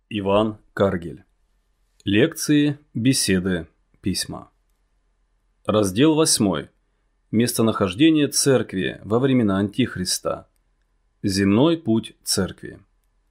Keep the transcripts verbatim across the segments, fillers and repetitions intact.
Иван Каргель. Лекции, беседы, письма. Раздел восьмой. Местонахождение Церкви во времена Антихриста. Земной путь Церкви.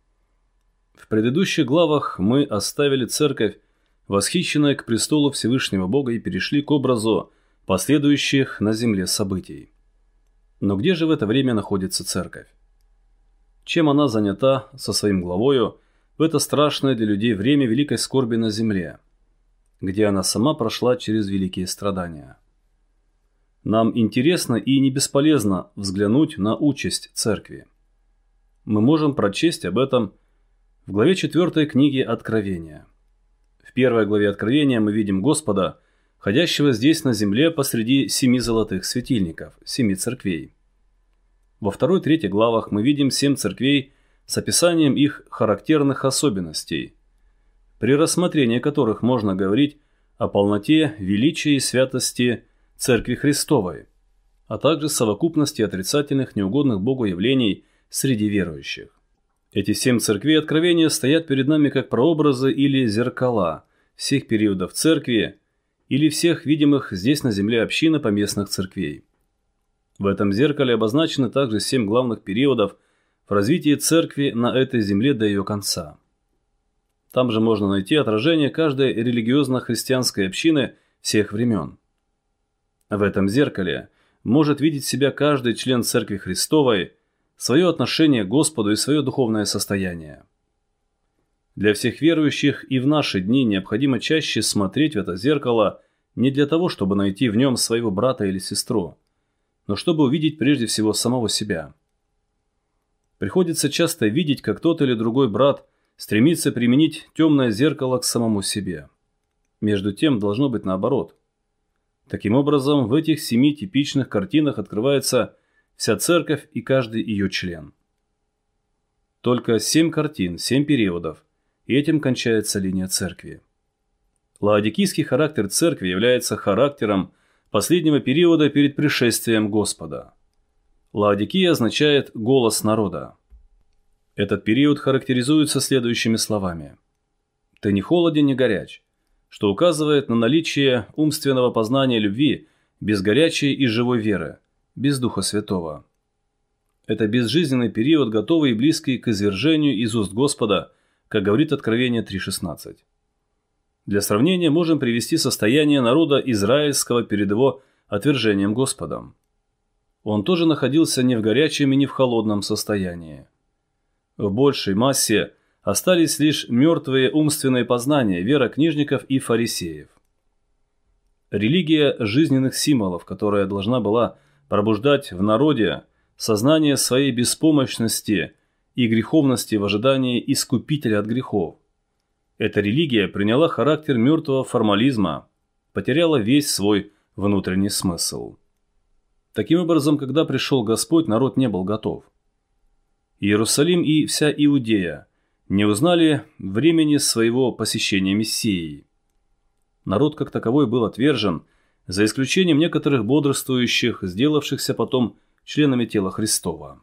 В предыдущих главах мы оставили Церковь, восхищенная к престолу Всевышнего Бога, и перешли к образу последующих на земле событий. Но где же в это время находится Церковь? Чем она занята со своим главою в это страшное для людей время великой скорби на земле, где она сама прошла через великие страдания? Нам интересно и не бесполезно взглянуть на участь Церкви. Мы можем прочесть об этом в главе четвёртой книги Откровения. В первой главе Откровения мы видим Господа, ходящего здесь на земле посреди семи золотых светильников, семи церквей. Во второй и третьей главах мы видим семь церквей с описанием их характерных особенностей, при рассмотрении которых можно говорить о полноте, величии и святости Церкви Христовой, а также совокупности отрицательных, неугодных Богу явлений среди верующих. Эти семь церквей Откровения стоят перед нами как прообразы или зеркала всех периодов Церкви или всех видимых здесь на земле общин поместных церквей. В этом зеркале обозначены также семь главных периодов в развитии Церкви на этой земле до ее конца. Там же можно найти отражение каждой религиозно-христианской общины всех времен. В этом зеркале может видеть себя каждый член Церкви Христовой, свое отношение к Господу и свое духовное состояние. Для всех верующих и в наши дни необходимо чаще смотреть в это зеркало не для того, чтобы найти в нем своего брата или сестру, но чтобы увидеть прежде всего самого себя. Приходится часто видеть, как тот или другой брат стремится применить темное зеркало к самому себе. Между тем должно быть наоборот. Таким образом, в этих семи типичных картинах открывается вся Церковь и каждый ее член. Только семь картин, семь периодов, и этим кончается линия Церкви. Лаодикийский характер Церкви является характером последнего периода перед пришествием Господа. Лаодикия означает «голос народа». Этот период характеризуется следующими словами: «Ты не холоден, не горяч», что указывает на наличие умственного познания любви без горячей и живой веры, без Духа Святого. Это безжизненный период, готовый и близкий к извержению из уст Господа, как говорит Откровение три шестнадцать. Для сравнения можем привести состояние народа израильского перед его отвержением Господом. Он тоже находился не в горячем и не в холодном состоянии. В большей массе остались лишь мертвые умственные познания, вера книжников и фарисеев. Религия жизненных символов, которая должна была пробуждать в народе сознание своей беспомощности и греховности в ожидании искупителя от грехов. Эта религия приняла характер мертвого формализма, потеряла весь свой внутренний смысл. Таким образом, когда пришел Господь, народ не был готов. Иерусалим и вся Иудея не узнали времени своего посещения Мессией. Народ как таковой был отвержен, за исключением некоторых бодрствующих, сделавшихся потом членами тела Христова.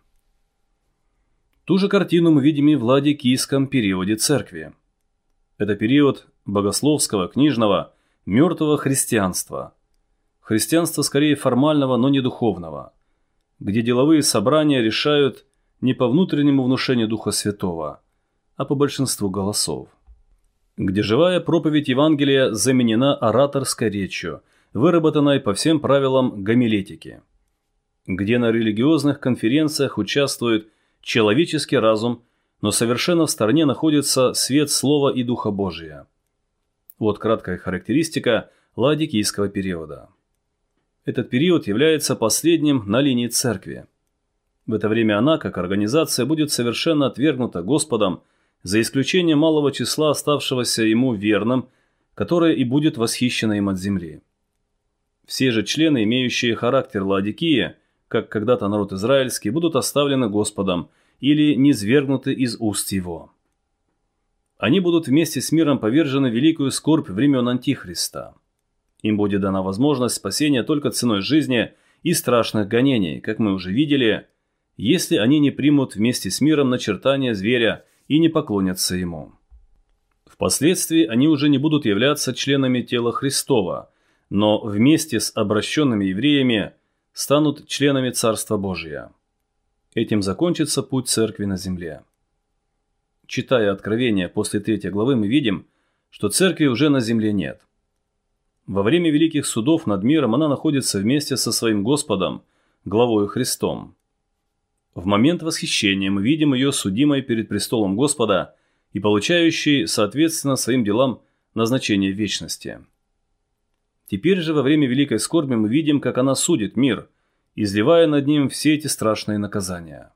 Ту же картину мы видим и в Лаодикийском периоде Церкви. Это период богословского, книжного, мертвого христианства. Христианства скорее формального, но не духовного, где деловые собрания решают не по внутреннему внушению Духа Святого, а по большинству голосов. Где живая проповедь Евангелия заменена ораторской речью, выработанной по всем правилам гомилетики. Где на религиозных конференциях участвует человеческий разум, но совершенно в стороне находится свет Слова и Духа Божия. Вот краткая характеристика Лаодикийского периода. Этот период является последним на линии Церкви. В это время она, как организация, будет совершенно отвергнута Господом, за исключением малого числа оставшегося ему верным, которое и будет восхищено им от земли. Все же члены, имеющие характер Лаодикии, как когда-то народ израильский, будут оставлены Господом или низвергнуты из уст его. Они будут вместе с миром повержены в великую скорбь времен Антихриста. Им будет дана возможность спасения только ценой жизни и страшных гонений, как мы уже видели, если они не примут вместе с миром начертания зверя и не поклонятся ему. Впоследствии они уже не будут являться членами тела Христова, но вместе с обращенными евреями станут членами Царства Божия. Этим закончится путь Церкви на земле. Читая Откровение после третьей главы, мы видим, что Церкви уже на земле нет. Во время великих судов над миром она находится вместе со своим Господом, главою Христом. В момент восхищения мы видим ее судимой перед престолом Господа и получающей, соответственно, своим делам назначение в вечности. Теперь же во время великой скорби мы видим, как она судит мир, изливая над ним все эти страшные наказания.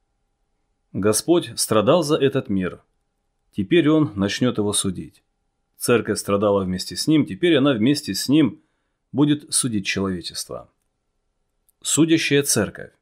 Господь страдал за этот мир. Теперь Он начнет его судить. Церковь страдала вместе с Ним, теперь она вместе с Ним будет судить человечество. Судящая Церковь.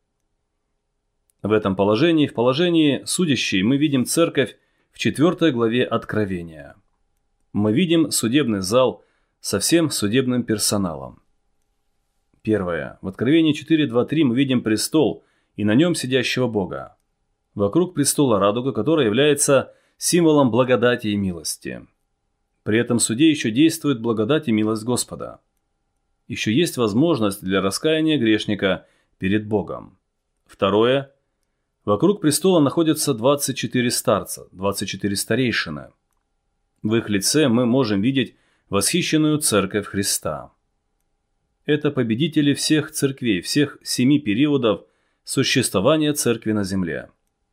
В этом положении, в положении судящей, мы видим Церковь в четвертой главе Откровения. Мы видим судебный зал со всем судебным персоналом. Первое. В Откровении четыре, два, три мы видим престол и на нем сидящего Бога. Вокруг престола радуга, которая является символом благодати и милости. При этом в суде еще действует благодать и милость Господа. Еще есть возможность для раскаяния грешника перед Богом. Второе. Вокруг престола находятся двадцать четыре старца, двадцать четыре старейшины. В их лице мы можем видеть восхищенную Церковь Христа. Это победители всех церквей, всех семи периодов существования Церкви на земле.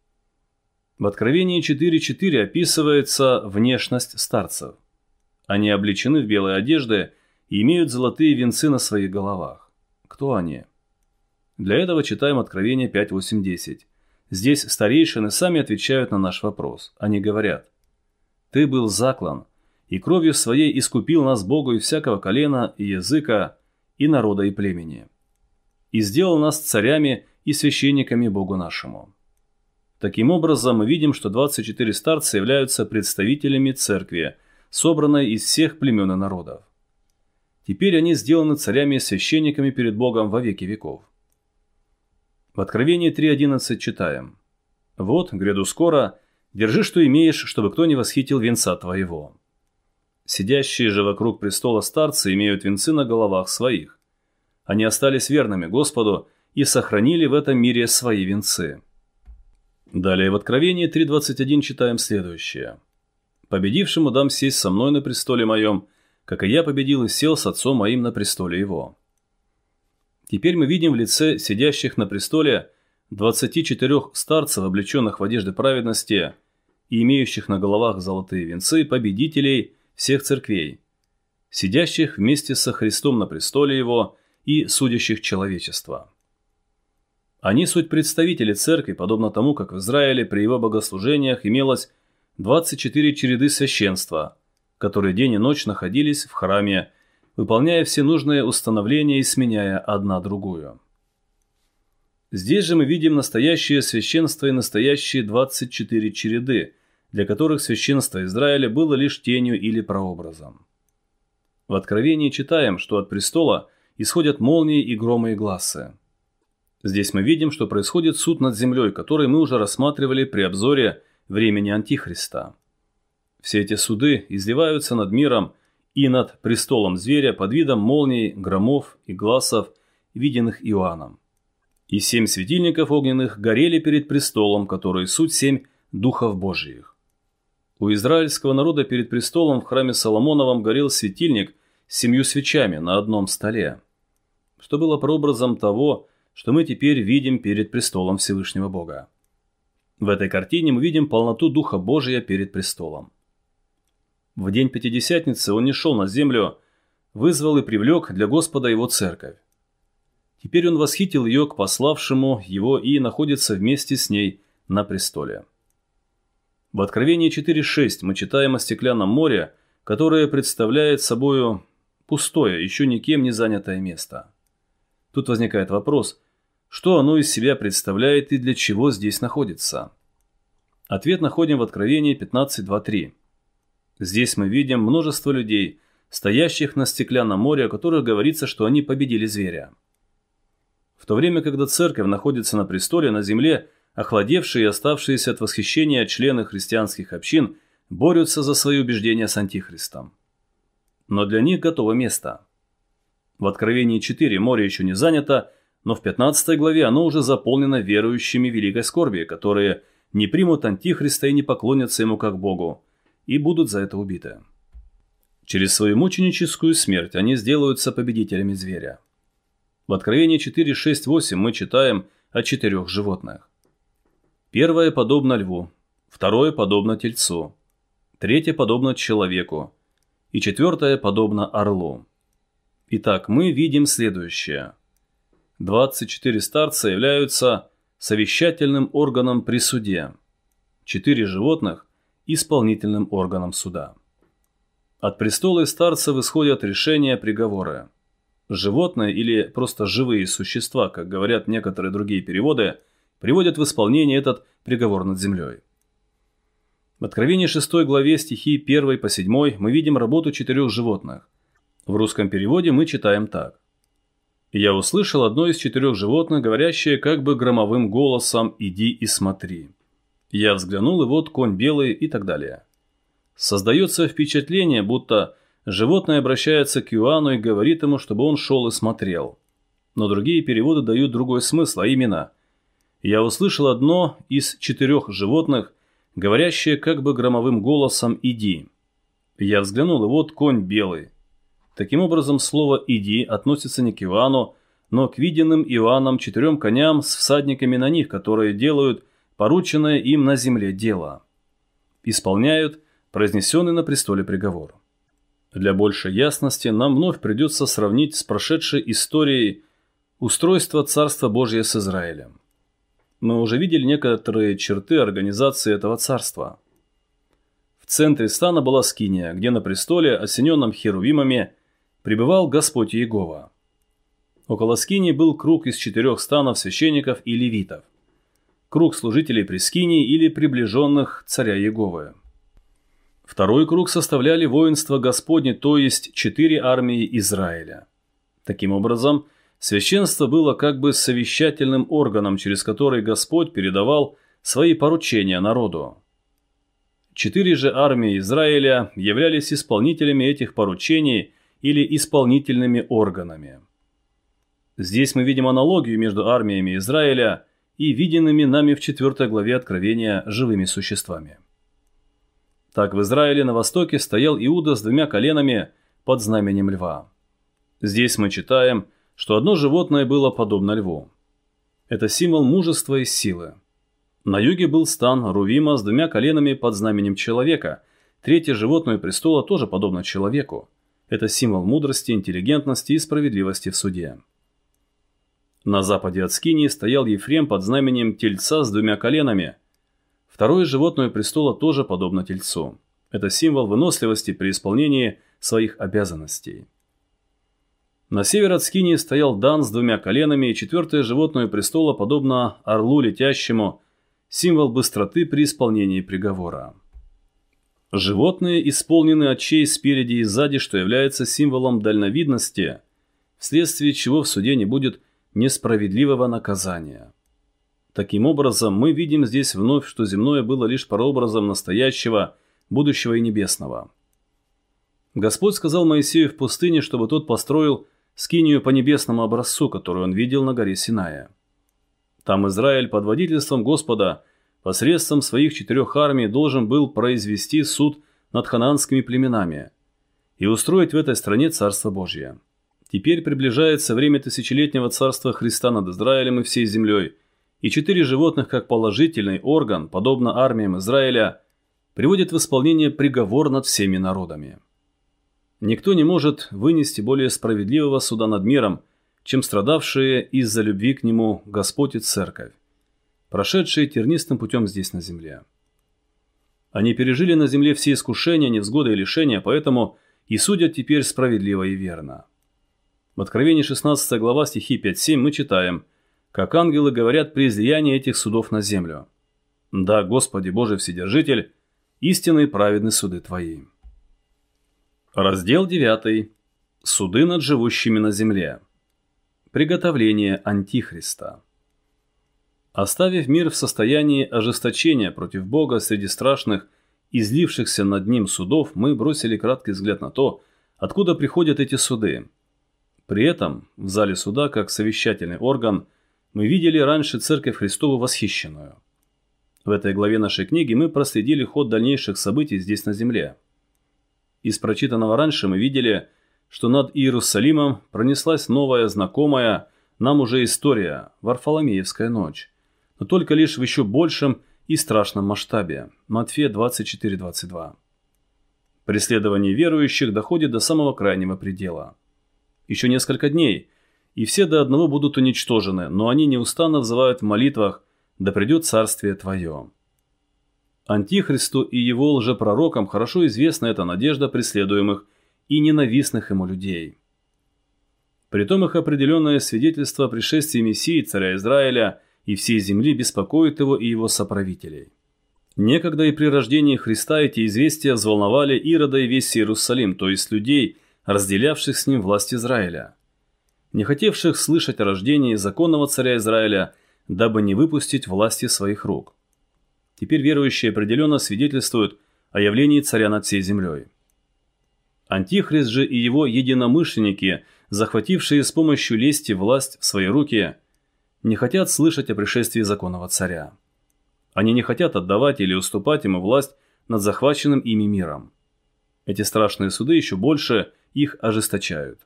В Откровении четыре четыре описывается внешность старцев. Они облечены в белые одежды и имеют золотые венцы на своих головах. Кто они? Для этого читаем Откровение пять, восемь, десять. Здесь старейшины сами отвечают на наш вопрос. Они говорят: «Ты был заклан, и кровью своей искупил нас Богу из всякого колена и языка, и народа, и племени, и сделал нас царями и священниками Богу нашему». Таким образом, мы видим, что двадцать четыре старца являются представителями Церкви, собранной из всех племен и народов. Теперь они сделаны царями и священниками перед Богом во веки веков. В Откровении три одиннадцать читаем: «Вот, гряду скоро, держи, что имеешь, чтобы кто не восхитил венца твоего». Сидящие же вокруг престола старцы имеют венцы на головах своих. Они остались верными Господу и сохранили в этом мире свои венцы. Далее в Откровении три двадцать один читаем следующее: «Победившему дам сесть со мной на престоле моем, как и я победил и сел с отцом моим на престоле его». Теперь мы видим в лице сидящих на престоле двадцати четырёх старцев, облеченных в одежды праведности и имеющих на головах золотые венцы, победителей всех церквей, сидящих вместе со Христом на престоле его и судящих человечество. Они суть представители церкви, подобно тому, как в Израиле при его богослужениях имелось двадцать четыре череды священства, которые день и ночь находились в храме, выполняя все нужные установления и сменяя одна другую. Здесь же мы видим настоящее священство и настоящие двадцать четыре череды, для которых священство Израиля было лишь тенью или прообразом. В Откровении читаем, что от престола исходят молнии и громы и гласы. Здесь мы видим, что происходит суд над землей, который мы уже рассматривали при обзоре времени Антихриста. Все эти суды изливаются над миром и над престолом зверя под видом молний, громов и гласов, виденных Иоанном. И семь светильников огненных горели перед престолом, который суть семь духов Божиих. У израильского народа перед престолом в храме Соломоновом горел светильник с семью свечами на одном столе, что было прообразом того, что мы теперь видим перед престолом Всевышнего Бога. В этой картине мы видим полноту Духа Божия перед престолом. В день Пятидесятницы он не шел на землю, вызвал и привлек для Господа его церковь. Теперь он восхитил ее к пославшему его и находится вместе с ней на престоле. В Откровении четыре шесть мы читаем о стеклянном море, которое представляет собою пустое, еще никем не занятое место. Тут возникает вопрос, что оно из себя представляет и для чего здесь находится. Ответ находим в Откровении пятнадцать два три. Здесь мы видим множество людей, стоящих на стеклянном море, о которых говорится, что они победили зверя. В то время, когда церковь находится на престоле, на земле охладевшие и оставшиеся от восхищения члены христианских общин борются за свои убеждения с Антихристом. Но для них готово место. В Откровении четыре море еще не занято, но в пятнадцатой главе оно уже заполнено верующими великой скорби, которые не примут Антихриста и не поклонятся ему как Богу, и будут за это убиты. Через свою мученическую смерть они сделаются победителями зверя. В Откровении четыре, шесть, восемь мы читаем о четырех животных. Первое подобно льву, второе подобно тельцу, третье подобно человеку и четвертое подобно орлу. Итак, мы видим следующее. двадцать четыре старца являются совещательным органом при суде, четыре животных – исполнительным органом суда. От престола и старцев исходят решения, приговоры. Животные или просто живые существа, как говорят некоторые другие переводы, приводят в исполнение этот приговор над землей. В Откровении шестой главе стихи первый по седьмой мы видим работу четырех животных. В русском переводе мы читаем так. «Я услышал одно из четырех животных, говорящее как бы громовым голосом «Иди и смотри». Я взглянул, и вот конь белый» и так далее. Создается впечатление, будто животное обращается к Иоанну и говорит ему, чтобы он шел и смотрел. Но другие переводы дают другой смысл, а именно «Я услышал одно из четырех животных, говорящее как бы громовым голосом «Иди». Я взглянул, и вот конь белый». Таким образом, слово «иди» относится не к Иоанну, но к виденным Иоанном четырем коням с всадниками на них, которые делают порученное им на земле дело. Исполняют произнесенный на престоле приговор. Для большей ясности нам вновь придется сравнить с прошедшей историей устройство Царства Божия с Израилем. Мы уже видели некоторые черты организации этого царства. В центре стана была скиния, где на престоле, осененном херувимами, пребывал Господь Иегова. Около скинии был круг из четырех станов священников и левитов. Круг служителей при скинии или приближенных царя Иеговы. Второй круг составляли воинство Господне, то есть четыре армии Израиля. Таким образом, священство было как бы совещательным органом, через который Господь передавал свои поручения народу. Четыре же армии Израиля являлись исполнителями этих поручений или исполнительными органами. Здесь мы видим аналогию между армиями Израиля и виденными нами в четвёртой главе Откровения живыми существами. Так в Израиле на востоке стоял Иуда с двумя коленами под знаменем льва. Здесь мы читаем, что одно животное было подобно льву. Это символ мужества и силы. На юге был стан Рувима с двумя коленами под знаменем человека. Третье животное престола тоже подобно человеку. Это символ мудрости, интеллигентности и справедливости в суде. На западе от Скинии стоял Ефрем под знаменем тельца с двумя коленами. Второе животное престола тоже подобно тельцу. Это символ выносливости при исполнении своих обязанностей. На север от Скинии стоял Дан с двумя коленами, и четвертое животное престола подобно орлу летящему, символ быстроты при исполнении приговора. Животные исполнены очей спереди и сзади, что является символом дальновидности, вследствие чего в суде не будет несправедливого наказания. Таким образом, мы видим здесь вновь, что земное было лишь прообразом настоящего, будущего и небесного. Господь сказал Моисею в пустыне, чтобы тот построил скинию по небесному образцу, которую он видел на горе Синая. Там Израиль под водительством Господа посредством своих четырех армий должен был произвести суд над ханаанскими племенами и устроить в этой стране Царство Божье. Теперь приближается время тысячелетнего царства Христа над Израилем и всей землей, и четыре животных, как положительный орган, подобно армиям Израиля, приводят в исполнение приговор над всеми народами. Никто не может вынести более справедливого суда над миром, чем страдавшие из-за любви к Нему Господь и Церковь, прошедшие тернистым путем здесь на земле. Они пережили на земле все искушения, невзгоды и лишения, поэтому и судят теперь справедливо и верно. В Откровении шестнадцатой глава стихи пять-семь мы читаем, как ангелы говорят при излиянии этих судов на землю. «Да, Господи Божий Вседержитель, истинные и праведны суды Твои». Раздел девятый. Суды над живущими на земле. Приготовление Антихриста. Оставив мир в состоянии ожесточения против Бога среди страшных излившихся над ним судов, мы бросили краткий взгляд на то, откуда приходят эти суды. При этом в зале суда, как совещательный орган, мы видели раньше Церковь Христову восхищенную. В этой главе нашей книги мы проследили ход дальнейших событий здесь на земле. Из прочитанного раньше мы видели, что над Иерусалимом пронеслась новая, знакомая нам уже история – Варфоломеевская ночь, но только лишь в еще большем и страшном масштабе. Матфея двадцать четыре двадцать два. Преследование верующих доходит до самого крайнего предела. Еще несколько дней, и все до одного будут уничтожены, но они неустанно взывают в молитвах: «Да придет царствие Твое». Антихристу и его лжепророкам хорошо известна эта надежда преследуемых и ненавистных ему людей. Притом их определенное свидетельство о пришествии Мессии, царя Израиля и всей земли беспокоит его и его соправителей. Некогда и при рождении Христа эти известия взволновали Ирода и весь Иерусалим, то есть людей, разделявших с ним власть Израиля, не хотевших слышать о рождении законного царя Израиля, дабы не выпустить власти своих рук. Теперь верующие определенно свидетельствуют о явлении царя над всей землей. Антихрист же и его единомышленники, захватившие с помощью лести власть в свои руки, не хотят слышать о пришествии законного царя. Они не хотят отдавать или уступать ему власть над захваченным ими миром. Эти страшные суды еще больше их ожесточают.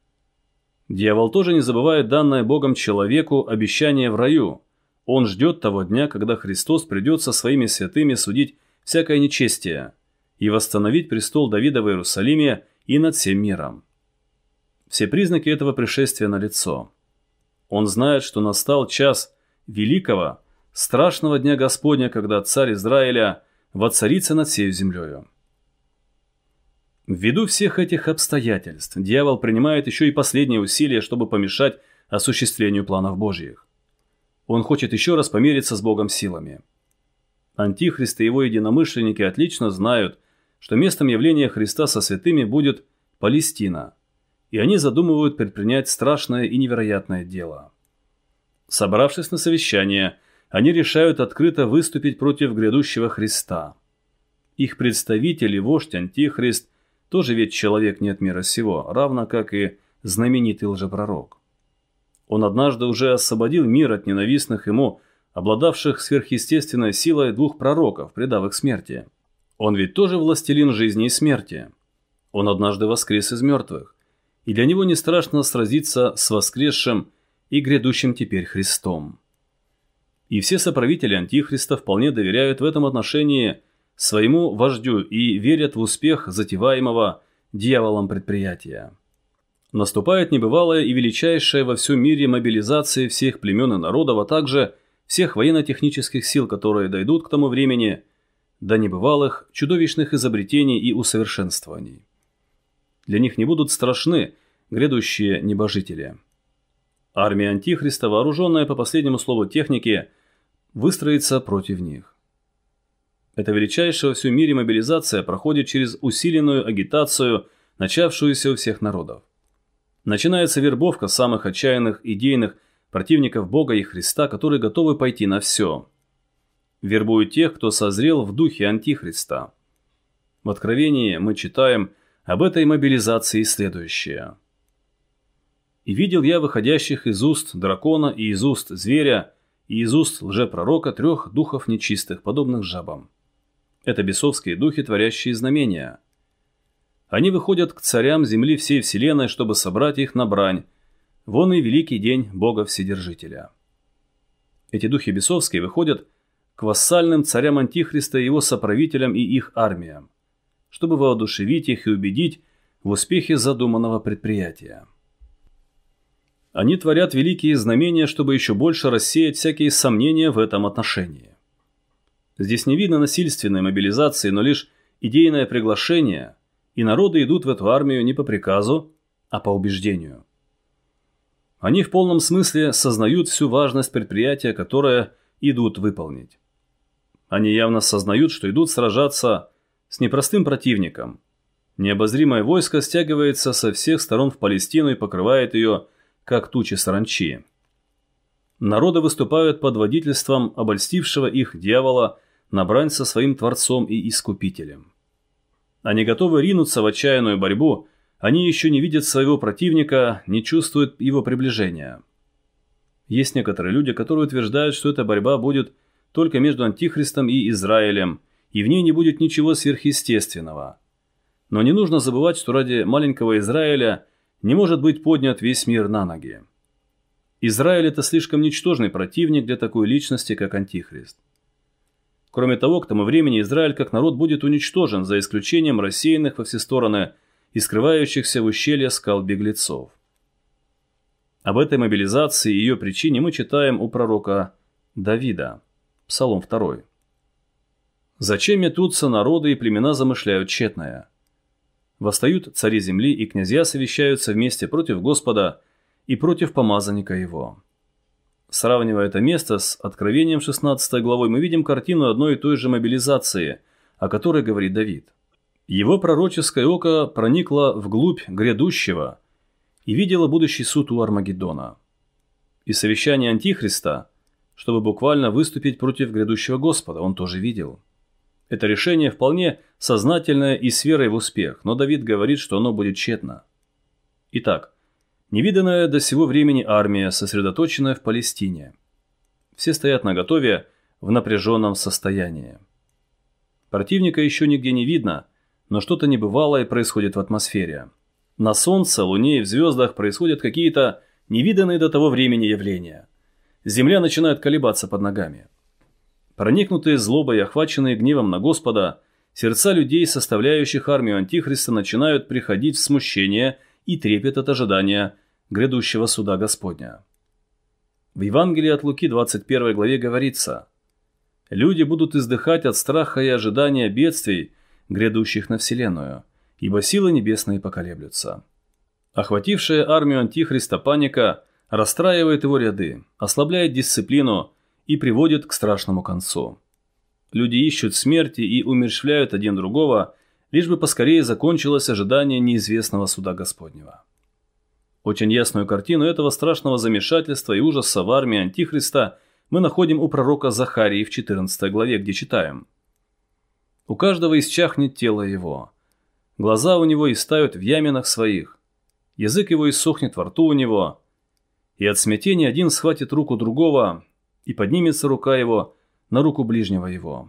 Дьявол тоже не забывает данное Богом человеку обещание в раю. Он ждет того дня, когда Христос придет со своими святыми судить всякое нечестие и восстановить престол Давида в Иерусалиме и над всем миром. Все признаки этого пришествия налицо. Он знает, что настал час великого, страшного дня Господня, когда царь Израиля воцарится над всей землею. Ввиду всех этих обстоятельств дьявол принимает еще и последние усилия, чтобы помешать осуществлению планов Божьих. Он хочет еще раз помериться с Богом силами. Антихрист и его единомышленники отлично знают, что местом явления Христа со святыми будет Палестина, и они задумывают предпринять страшное и невероятное дело. Собравшись на совещание, они решают открыто выступить против грядущего Христа. Их представитель и вождь Антихрист тоже ведь человек не от мира сего, равно как и знаменитый лжепророк. Он однажды уже освободил мир от ненавистных ему, обладавших сверхъестественной силой двух пророков, предав их смерти. Он ведь тоже властелин жизни и смерти. Он однажды воскрес из мертвых, и для него не страшно сразиться с воскресшим и грядущим теперь Христом. И все соправители Антихриста вполне доверяют в этом отношении своему вождю и верят в успех затеваемого дьяволом предприятия. Наступает небывалая и величайшая во всем мире мобилизация всех племен и народов, а также всех военно-технических сил, которые дойдут к тому времени до небывалых, чудовищных изобретений и усовершенствований. Для них не будут страшны грядущие небожители. Армия Антихриста, вооруженная по последнему слову техники, выстроится против них. Эта величайшая во всем мире мобилизация проходит через усиленную агитацию, начавшуюся у всех народов. Начинается вербовка самых отчаянных идейных противников Бога и Христа, которые готовы пойти на все. Вербуют тех, кто созрел в духе Антихриста. В Откровении мы читаем об этой мобилизации следующее. «И видел я выходящих из уст дракона и из уст зверя и из уст лжепророка трех духов нечистых, подобных жабам. Это бесовские духи, творящие знамения. Они выходят к царям земли всей вселенной, чтобы собрать их на брань. Вон и великий день Бога Вседержителя». Эти духи бесовские выходят к вассальным царям Антихриста и его соправителям и их армиям, чтобы воодушевить их и убедить в успехе задуманного предприятия. Они творят великие знамения, чтобы еще больше рассеять всякие сомнения в этом отношении. Здесь не видно насильственной мобилизации, но лишь идейное приглашение, и народы идут в эту армию не по приказу, а по убеждению. Они в полном смысле сознают всю важность предприятия, которое идут выполнить. Они явно сознают, что идут сражаться с непростым противником. Необозримое войско стягивается со всех сторон в Палестину и покрывает ее, как тучи саранчи. Народы выступают под водительством обольстившего их дьявола на брань со своим Творцом и Искупителем. Они готовы ринуться в отчаянную борьбу, они еще не видят своего противника, не чувствуют его приближения. Есть некоторые люди, которые утверждают, что эта борьба будет только между Антихристом и Израилем, и в ней не будет ничего сверхъестественного. Но не нужно забывать, что ради маленького Израиля не может быть поднят весь мир на ноги. Израиль – это слишком ничтожный противник для такой личности, как Антихрист. Кроме того, к тому времени Израиль как народ будет уничтожен, за исключением рассеянных во все стороны и скрывающихся в ущелье скал беглецов. Об этой мобилизации и ее причине мы читаем у пророка Давида, Псалом второй. «Зачем метутся народы и племена замышляют тщетное? Восстают цари земли и князья совещаются вместе против Господа и против помазанника его». Сравнивая это место с Откровением шестнадцатой главой, мы видим картину одной и той же мобилизации, о которой говорит Давид. Его пророческое око проникло вглубь грядущего и видело будущий суд у Армагеддона. И совещание Антихриста, чтобы буквально выступить против грядущего Господа, он тоже видел. Это решение вполне сознательное и с верой в успех, но Давид говорит, что оно будет тщетно. Итак, невиданная до сего времени армия, сосредоточенная в Палестине. Все стоят наготове в напряженном состоянии. Противника еще нигде не видно, но что-то небывалое происходит в атмосфере. На Солнце, Луне и в звездах происходят какие-то невиданные до того времени явления. Земля начинает колебаться под ногами. Проникнутые злобой и охваченные гневом на Господа, сердца людей, составляющих армию Антихриста, начинают приходить в смущение и трепет от ожидания грядущего суда Господня. В Евангелии от Луки двадцать первой главе говорится: «Люди будут издыхать от страха и ожидания бедствий, грядущих на вселенную, ибо силы небесные поколеблются». Охватившая армию Антихриста паника расстраивает его ряды, ослабляет дисциплину и приводит к страшному концу. Люди ищут смерти и умерщвляют один другого, лишь бы поскорее закончилось ожидание неизвестного суда Господнего. Очень ясную картину этого страшного замешательства и ужаса в армии Антихриста мы находим у пророка Захарии в четырнадцатой главе, где читаем: «У каждого исчахнет тело его, глаза у него истают в яминах своих, язык его иссохнет во рту у него, и от смятения один схватит руку другого, и поднимется рука его на руку ближнего его».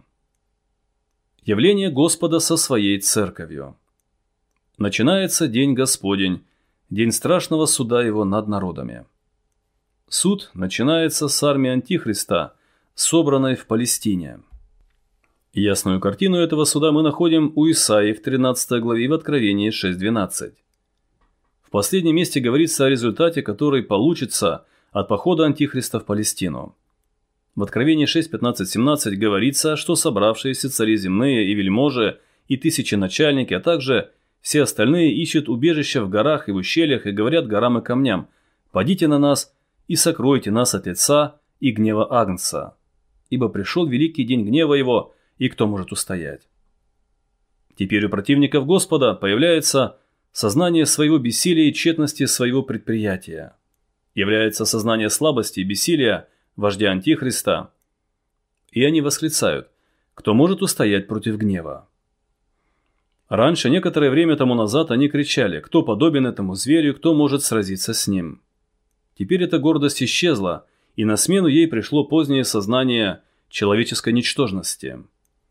Явление Господа со своей церковью. Начинается день Господень, день страшного суда его над народами. Суд начинается с армии Антихриста, собранной в Палестине. Ясную картину этого суда мы находим у Исаии в тринадцатой главе и в Откровении шесть двенадцать. В последнем месте говорится о результате, который получится от похода Антихриста в Палестину. В Откровении шесть пятнадцать семнадцать говорится, что собравшиеся цари земные и вельможи, и тысяченачальники, а также все остальные ищут убежища в горах и в ущельях и говорят горам и камням: «Падите на нас и сокройте нас от лица и гнева Агнца, ибо пришел великий день гнева его, и кто может устоять?» Теперь у противников Господа появляется сознание своего бессилия и тщетности своего предприятия. Является сознание слабости и бессилия вождя Антихриста, и они восклицают: «Кто может устоять против гнева?» Раньше, некоторое время тому назад, они кричали: «Кто подобен этому зверю, кто может сразиться с ним?» Теперь эта гордость исчезла, и на смену ей пришло позднее сознание человеческой ничтожности.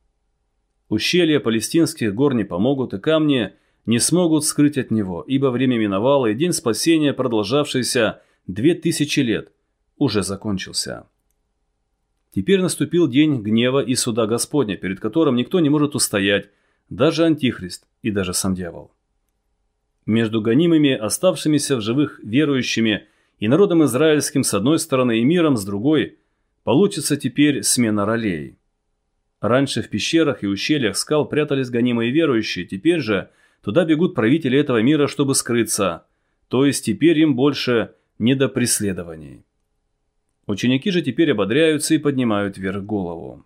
Ущелья палестинских гор не помогут, и камни не смогут скрыть от него, ибо время миновало, и день спасения, продолжавшийся две тысячи лет, уже закончился. Теперь наступил день гнева и суда Господня, перед которым никто не может устоять, даже Антихрист и даже сам дьявол. Между гонимыми, оставшимися в живых верующими и народом израильским с одной стороны и миром с другой получится теперь смена ролей. Раньше в пещерах и ущельях скал прятались гонимые верующие, теперь же туда бегут правители этого мира, чтобы скрыться, то есть теперь им больше не до преследований. Ученики же теперь ободряются и поднимают вверх голову.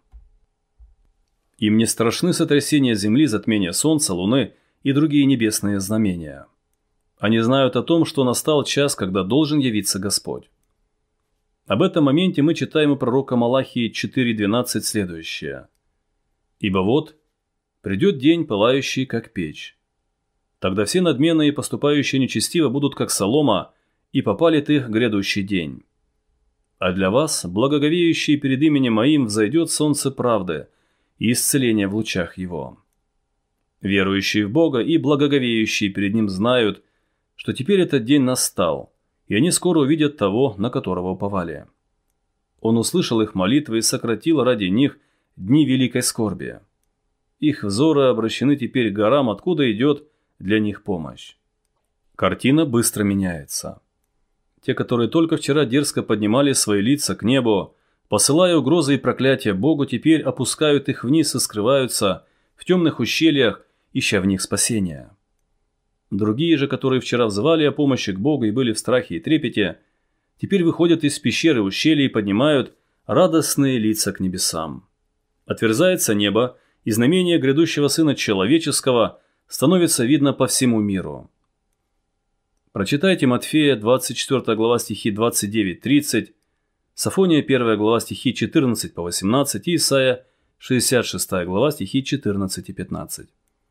Им не страшны сотрясения земли, затмения солнца, луны и другие небесные знамения. Они знают о том, что настал час, когда должен явиться Господь. Об этом моменте мы читаем у пророка Малахии четыре двенадцать следующее: Ибо вот придет день, пылающий, как печь. Тогда все надменные и поступающие нечестиво будут, как солома, и попалит их грядущий день. А для вас, благоговеющие перед именем моим, взойдет солнце правды и исцеление в лучах его. Верующие в Бога и благоговеющие перед Ним знают, что теперь этот день настал, и они скоро увидят того, на которого уповали. Он услышал их молитвы и сократил ради них дни великой скорби. Их взоры обращены теперь к горам, откуда идет для них помощь. Картина быстро меняется. Те, которые только вчера дерзко поднимали свои лица к небу, посылая угрозы и проклятия Богу, теперь опускают их вниз и скрываются в темных ущельях, ища в них спасения. Другие же, которые вчера взывали о помощи к Богу и были в страхе и трепете, теперь выходят из пещеры ущелья и поднимают радостные лица к небесам. Отверзается небо, и знамение грядущего Сына Человеческого становится видно по всему миру. Прочитайте Матфея двадцать четвёртая глава стихи двадцать девять тридцать, Софония первая глава стихи четырнадцать по восемнадцать и Исайя шестьдесят шестая глава стихи четырнадцать и пятнадцать.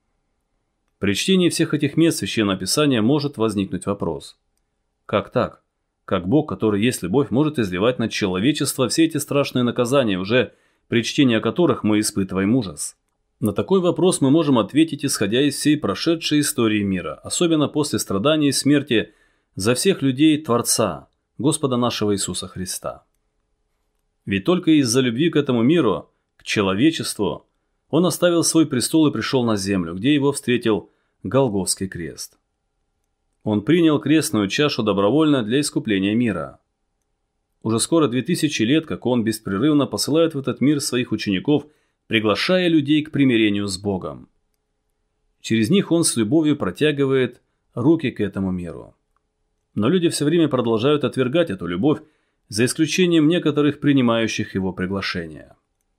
При чтении всех этих мест Священного Писания может возникнуть вопрос. Как так? Как Бог, который есть любовь, может изливать на человечество все эти страшные наказания, уже при чтении о которых мы испытываем ужас? На такой вопрос мы можем ответить, исходя из всей прошедшей истории мира, особенно после страданий и смерти за всех людей Творца, Господа нашего Иисуса Христа. Ведь только из-за любви к этому миру, к человечеству, Он оставил свой престол и пришел на землю, где Его встретил Голгофский крест. Он принял крестную чашу добровольно для искупления мира. Уже скоро две тысячи лет, как Он беспрерывно посылает в этот мир своих учеников, приглашая людей к примирению с Богом. Через них Он с любовью протягивает руки к этому миру. Но люди все время продолжают отвергать эту любовь, за исключением некоторых принимающих Его приглашения.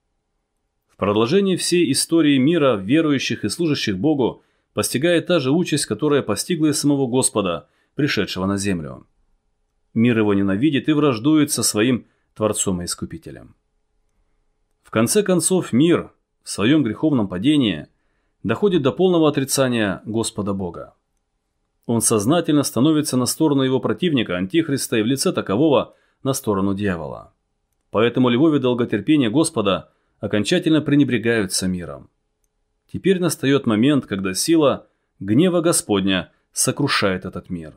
В продолжении всей истории мира верующих и служащих Богу постигает та же участь, которая постигла и самого Господа, пришедшего на землю. Мир Его ненавидит и враждует со своим Творцом и Искупителем. В конце концов, мир в своем греховном падении доходит до полного отрицания Господа Бога. Он сознательно становится на сторону его противника, Антихриста, и в лице такового на сторону дьявола. Поэтому любовь и долготерпение Господа окончательно пренебрегаются миром. Теперь настает момент, когда сила гнева Господня сокрушает этот мир.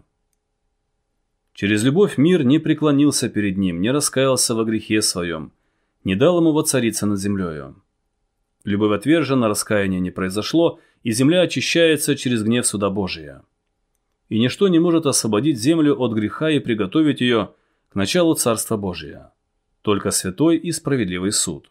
Через любовь мир не преклонился перед Ним, не раскаялся во грехе своем, не дал ему воцариться над землею. Любовь отвержена, раскаяния не произошло, и земля очищается через гнев суда Божия. И ничто не может освободить землю от греха и приготовить ее к началу Царства Божия. Только святой и справедливый суд.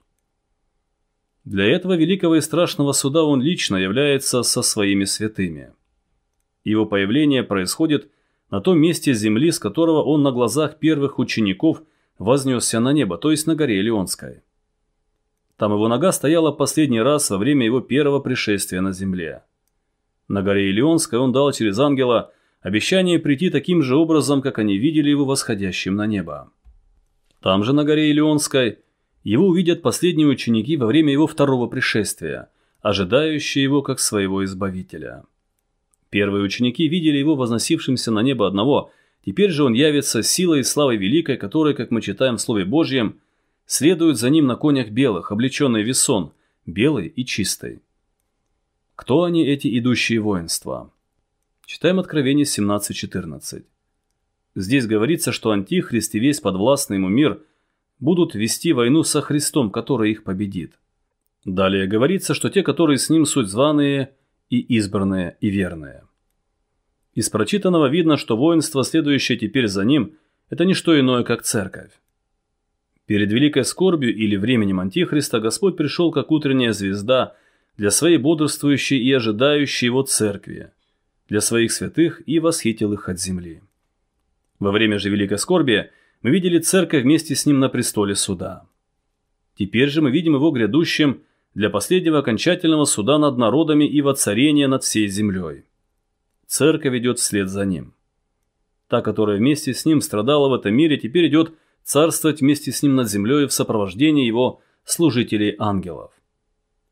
Для этого великого и страшного суда Он лично является со своими святыми. Его появление происходит на том месте земли, с которого Он на глазах первых учеников вознесся на небо, то есть на горе Илионской. Там Его нога стояла последний раз во время Его первого пришествия на земле. На горе Илионской Он дал через ангела обещание прийти таким же образом, как они видели Его восходящим на небо. Там же на горе Илионской Его увидят последние ученики во время Его второго пришествия, ожидающие Его как своего Избавителя. Первые ученики видели Его возносившимся на небо одного, теперь же Он явится силой и славой великой, которая, как мы читаем в Слове Божьем, следует за Ним на конях белых, облеченный в весон, белый и чистый. Кто они, эти идущие воинства? Читаем Откровение семнадцать четырнадцать. Здесь говорится, что Антихрист и весь подвластный ему мир будут вести войну со Христом, который их победит. Далее говорится, что те, которые с Ним, суть званые и избранные и верные. Из прочитанного видно, что воинство, следующее теперь за Ним, это не что иное, как церковь. Перед великой скорбью или временем Антихриста Господь пришел как утренняя звезда для своей бодрствующей и ожидающей Его церкви, для своих святых, и восхитил их от земли. Во время же великой скорби мы видели церковь вместе с Ним на престоле суда. Теперь же мы видим Его грядущим для последнего окончательного суда над народами и воцарения над всей землей. Церковь идет вслед за Ним. Та, которая вместе с Ним страдала в этом мире, теперь идет царствовать вместе с Ним над землей в сопровождении Его служителей ангелов.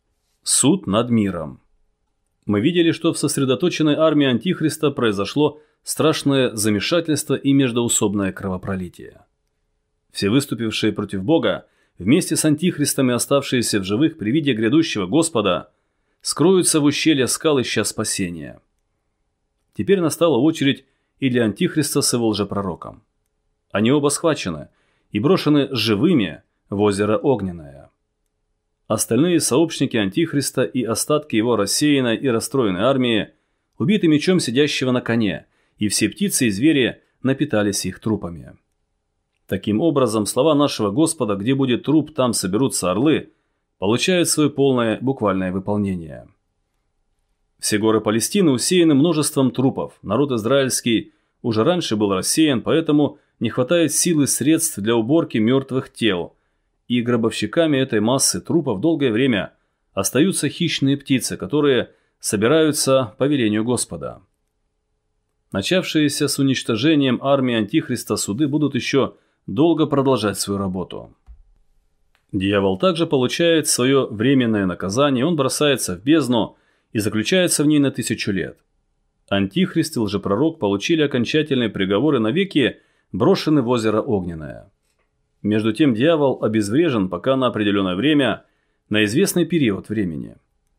Суд над миром. Мы видели, что в сосредоточенной армии Антихриста произошло страшное замешательство и междоусобное кровопролитие. Все выступившие против Бога, вместе с Антихристом и оставшиеся в живых при виде грядущего Господа, скроются в ущелье скал ища спасения. Теперь настала очередь и для Антихриста с его лжепророком. Они оба схвачены и брошены живыми в озеро Огненное. Остальные сообщники Антихриста и остатки его рассеянной и расстроенной армии убиты мечом сидящего на коне, и все птицы и звери напитались их трупами. Таким образом, слова нашего Господа «где будет труп, там соберутся орлы» получают свое полное буквальное выполнение. Все горы Палестины усеяны множеством трупов. Народ израильский уже раньше был рассеян, поэтому не хватает сил и средств для уборки мертвых тел, и гробовщиками этой массы трупов долгое время остаются хищные птицы, которые собираются по велению Господа. Начавшиеся с уничтожением армии Антихриста суды будут еще долго продолжать свою работу. Дьявол также получает свое временное наказание, он бросается в бездну и заключается в ней на тысячу лет. Антихрист и лжепророк получили окончательные приговоры навеки, брошены в озеро Огненное. Между тем дьявол обезврежен пока на определенное время, на известный период времени.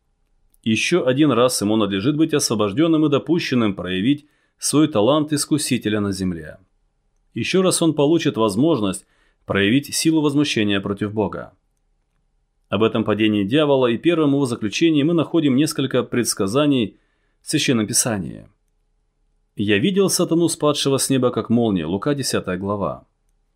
Еще один раз ему надлежит быть освобожденным и допущенным проявить свой талант искусителя на земле. Еще раз он получит возможность проявить силу возмущения против Бога. Об этом падении дьявола и первом его заключении мы находим несколько предсказаний в Священном Писании. «Я видел сатану, спадшего с неба, как молния» Лука десятая глава.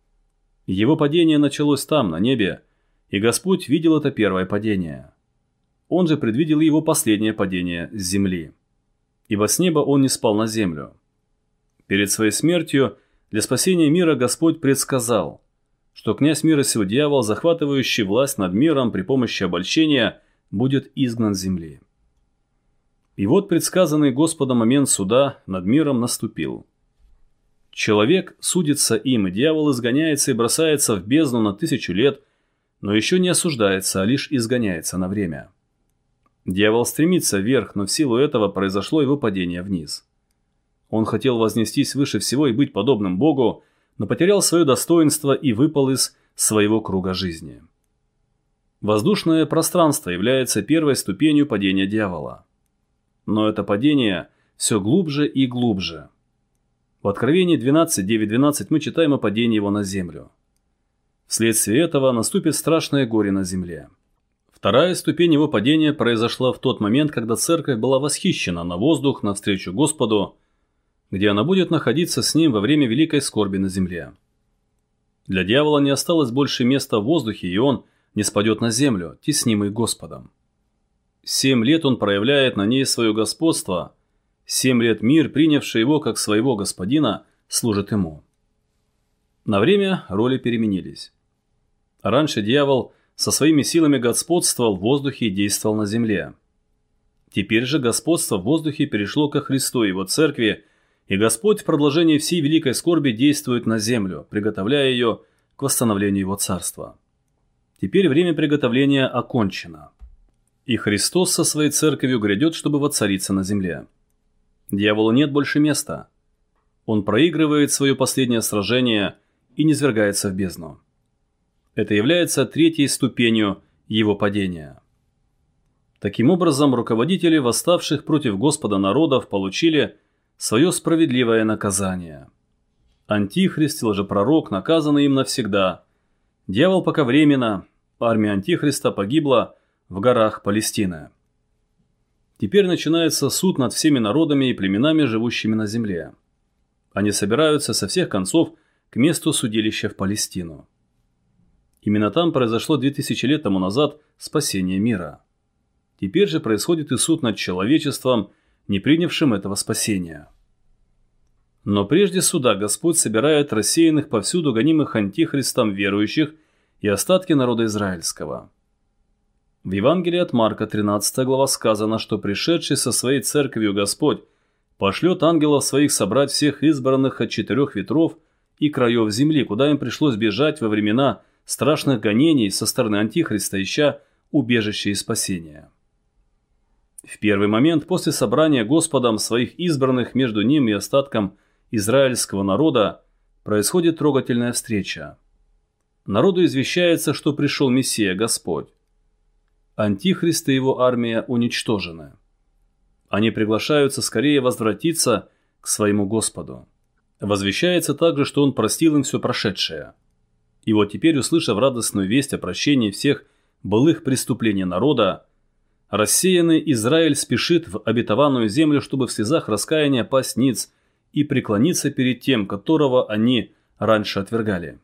Его падение началось там, на небе, и Господь видел это первое падение. Он же предвидел его последнее падение с земли. Ибо с неба он не спал на землю. Перед своей смертью для спасения мира Господь предсказал, что князь мира сего дьявол, захватывающий власть над миром при помощи обольщения, будет изгнан с земли. И вот предсказанный Господом момент суда над миром наступил. Человек судится им, и дьявол изгоняется и бросается в бездну на тысячу лет, но еще не осуждается, а лишь изгоняется на время. Дьявол стремится вверх, но в силу этого произошло его падение вниз. Он хотел вознестись выше всего и быть подобным Богу, но потерял свое достоинство и выпал из своего круга жизни. Воздушное пространство является первой ступенью падения дьявола. Но это падение все глубже и глубже. В Откровении двенадцать девять двенадцать мы читаем о падении его на землю. Вследствие этого наступит страшное горе на земле. Вторая ступень его падения произошла в тот момент, когда церковь была восхищена на воздух навстречу Господу, где она будет находиться с ним во время великой скорби на земле. Для дьявола не осталось больше места в воздухе, и он не спадет на землю, теснимый Господом. Семь лет он проявляет на ней свое господство. Семь лет мир, принявший его как своего господина, служит ему. На время роли переменились. Раньше дьявол со своими силами господствовал в воздухе и действовал на земле. Теперь же господство в воздухе перешло ко Христу и его церкви, и Господь в продолжении всей великой скорби действует на землю, приготовляя ее к восстановлению его царства. Теперь время приготовления окончено. И Христос со своей церковью грядет, чтобы воцариться на земле. Дьяволу нет больше места. Он проигрывает свое последнее сражение и низвергается в бездну. Это является третьей ступенью его падения. Таким образом, руководители восставших против Господа народов получили свое справедливое наказание. Антихрист и лжепророк наказаны им навсегда. Дьявол пока временно, армия Антихриста погибла в горах Палестины. Теперь начинается суд над всеми народами и племенами, живущими на земле. Они собираются со всех концов к месту судилища в Палестину. Именно там произошло две тысячи лет тому назад спасение мира. Теперь же происходит и суд над человечеством, не принявшим этого спасения. Но прежде суда Господь собирает рассеянных повсюду гонимых Антихристом верующих и остатки народа израильского. В Евангелии от Марка, тринадцатая глава, сказано, что пришедший со своей церковью Господь пошлет ангелов своих собрать всех избранных от четырех ветров и краев земли, куда им пришлось бежать во времена страшных гонений со стороны Антихриста, ища убежище и спасения. В первый момент после собрания Господом своих избранных между ним и остатком израильского народа происходит трогательная встреча. Народу извещается, что пришел Мессия Господь. Антихрист и его армия уничтожены. Они приглашаются скорее возвратиться к своему Господу. Возвещается также, что Он простил им все прошедшее. И вот теперь, услышав радостную весть о прощении всех былых преступлений народа, рассеянный Израиль спешит в обетованную землю, чтобы в слезах раскаяния пасть ниц и преклониться перед тем, которого они раньше отвергали.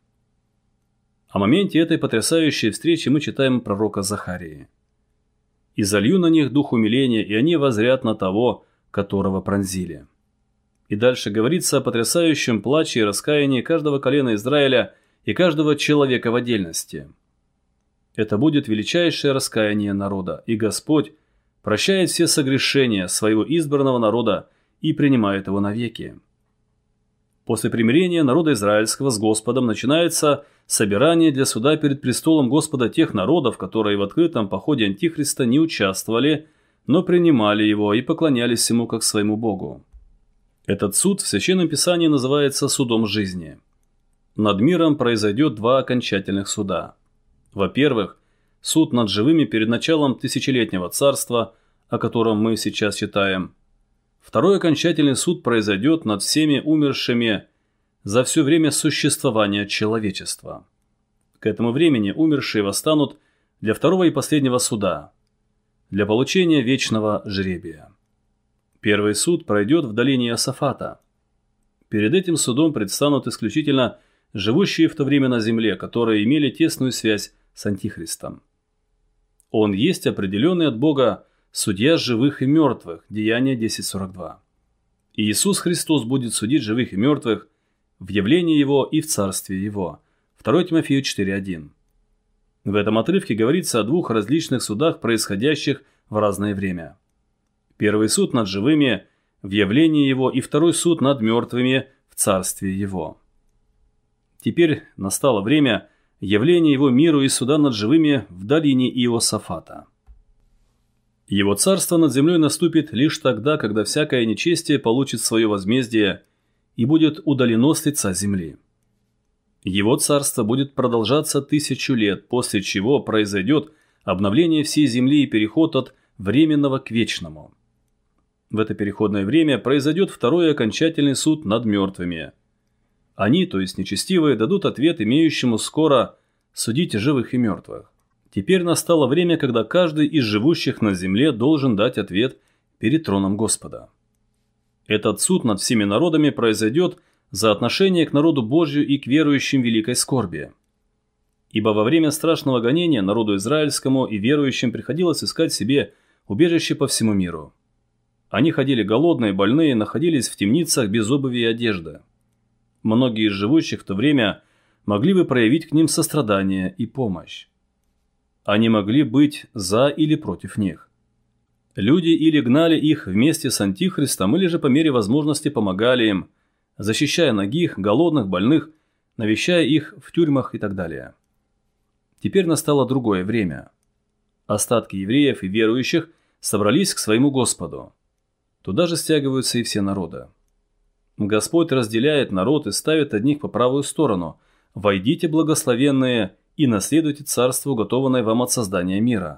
О моменте этой потрясающей встречи мы читаем пророка Захарии. «И залью на них дух умиления, и они воззрят на того, которого пронзили». И дальше говорится о потрясающем плаче и раскаянии каждого колена Израиля и каждого человека в отдельности. Это будет величайшее раскаяние народа, и Господь прощает все согрешения своего избранного народа и принимает его навеки. После примирения народа израильского с Господом начинается собирание для суда перед престолом Господа тех народов, которые в открытом походе Антихриста не участвовали, но принимали его и поклонялись ему как своему Богу. Этот суд в Священном Писании называется судом жизни. Над миром произойдет два окончательных суда. Во-первых, суд над живыми перед началом тысячелетнего царства, о котором мы сейчас читаем. Второй окончательный суд произойдет над всеми умершими за все время существования человечества. К этому времени умершие восстанут для второго и последнего суда, для получения вечного жребия. Первый суд пройдет в долине Иосафата. Перед этим судом предстанут исключительно живущие в то время на земле, которые имели тесную связь с Антихристом. Он есть определенный от Бога судья живых и мертвых, Деяния десять сорок два. И Иисус Христос будет судить живых и мертвых в явлении Его и в царстве Его. второе Тимофею четыре один. В этом отрывке говорится о двух различных судах, происходящих в разное время. Первый суд над живыми в явлении Его и второй суд над мертвыми в царстве Его. Теперь настало время явления Его миру и суда над живыми в долине Иосафата. Его царство над землей наступит лишь тогда, когда всякое нечестие получит свое возмездие и будет удалено с лица земли. Его царство будет продолжаться тысячу лет, после чего произойдет обновление всей земли и переход от временного к вечному. В это переходное время произойдет второй окончательный суд над мертвыми. Они, то есть нечестивые, дадут ответ имеющему скоро судить живых и мертвых. Теперь настало время, когда каждый из живущих на земле должен дать ответ перед троном Господа. Этот суд над всеми народами произойдет за отношение к народу Божию и к верующим в великой скорби. Ибо во время страшного гонения народу израильскому и верующим приходилось искать себе убежище по всему миру. Они ходили голодные, больные, находились в темницах без обуви и одежды. Многие из живущих в то время могли бы проявить к ним сострадание и помощь. Они могли быть за или против них. Люди или гнали их вместе с Антихристом, или же по мере возможности помогали им, защищая нагих, голодных, больных, навещая их в тюрьмах и так далее. Теперь настало другое время. Остатки евреев и верующих собрались к своему Господу. Туда же стягиваются и все народы. Господь разделяет народ и ставит одних по правую сторону. «Войдите, благословенные, и наследуйте царство, уготованное вам от создания мира».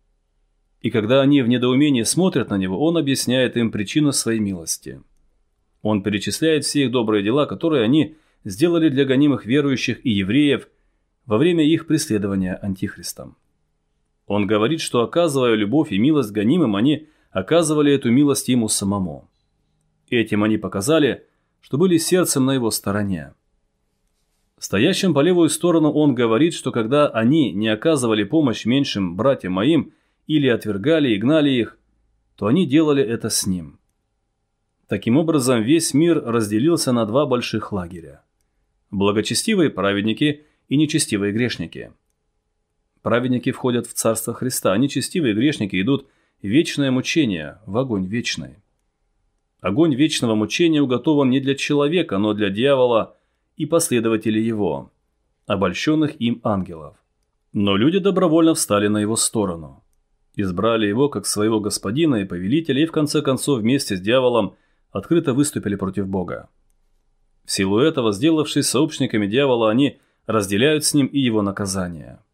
И когда они в недоумении смотрят на него, он объясняет им причину своей милости. Он перечисляет все их добрые дела, которые они сделали для гонимых верующих и евреев во время их преследования Антихристом. Он говорит, что, оказывая любовь и милость гонимым, они оказывали эту милость ему самому. Этим они показали, что были сердцем на его стороне. Стоящим по левую сторону он говорит, что когда они не оказывали помощь меньшим братьям моим или отвергали и гнали их, то они делали это с ним. Таким образом, весь мир разделился на два больших лагеря. Благочестивые праведники и нечестивые грешники. Праведники входят в Царство Христа, а нечестивые грешники идут в вечное мучение, в огонь вечный. Огонь вечного мучения уготован не для человека, но для дьявола и последователей его, обольщенных им ангелов. Но люди добровольно встали на его сторону. избрали его как своего господина и повелителя и в конце концов вместе с дьяволом открыто выступили против Бога. В силу этого, сделавшись сообщниками дьявола, они разделяют с ним и его наказание.